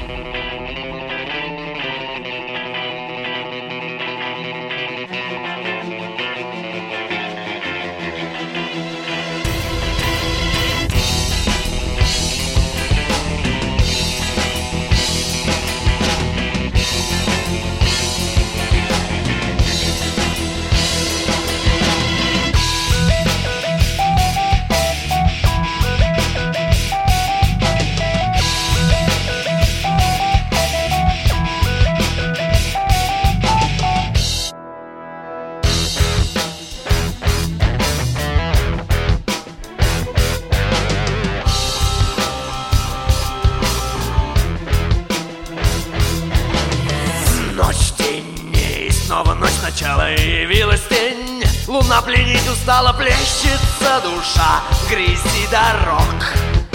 Снова ночь, начало, и явилась тень. Луна пленить устала, плещется душа в грязи дорог.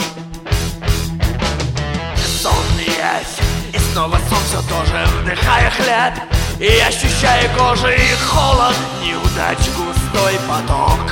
Сон явь, и снова сон все тоже, вдыхая хлеб и ощущая кожей холод неудач, густой поток.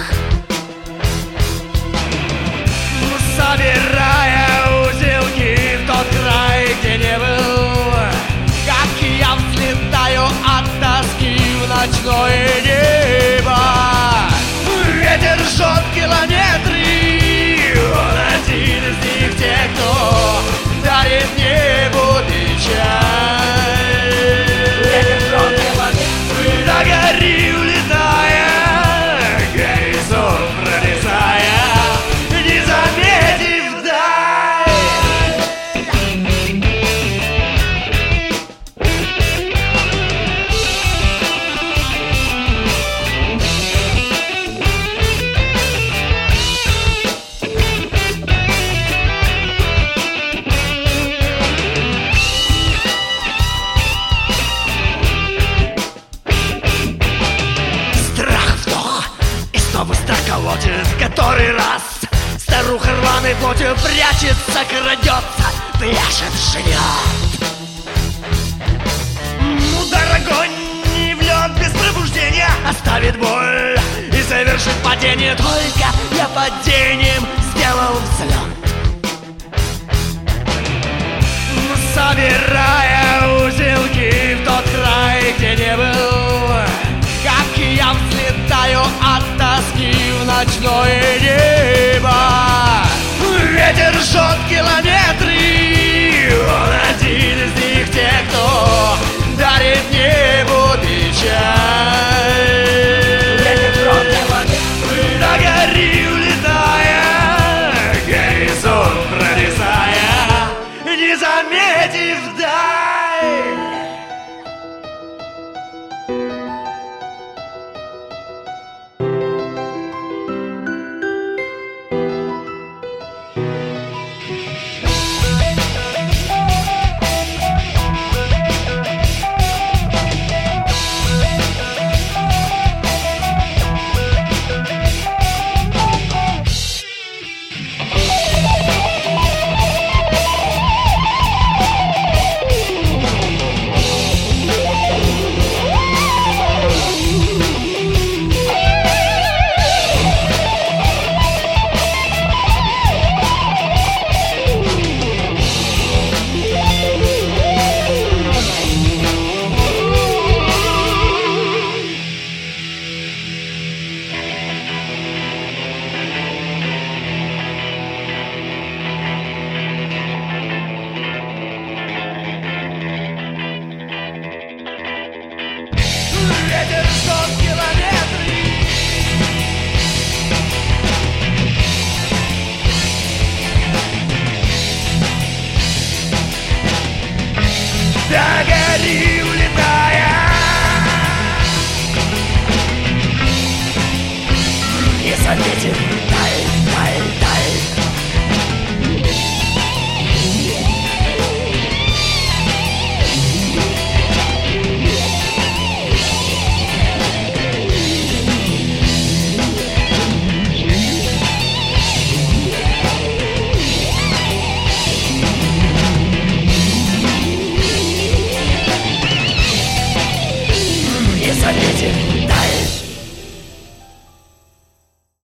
Собирая узелки в тот край, где не был, как я взлетаю от тоски в ночное небо. Ветер жжет километры, он один из них, те, кто дарит небу печаль. Ветер жжет километры, догори, улетая, горизонт пролезая, не заметив даль. Страх колотит в который раз. Старуха рваной плотью прячется, крадется, пляшет, живет. Удар огонь не в лед без пробуждения оставит боль и совершит падение. Только я падением сделал взлет. Собирая узелки в тот край, где не был, как я взлетаю от тоски в ночное небо.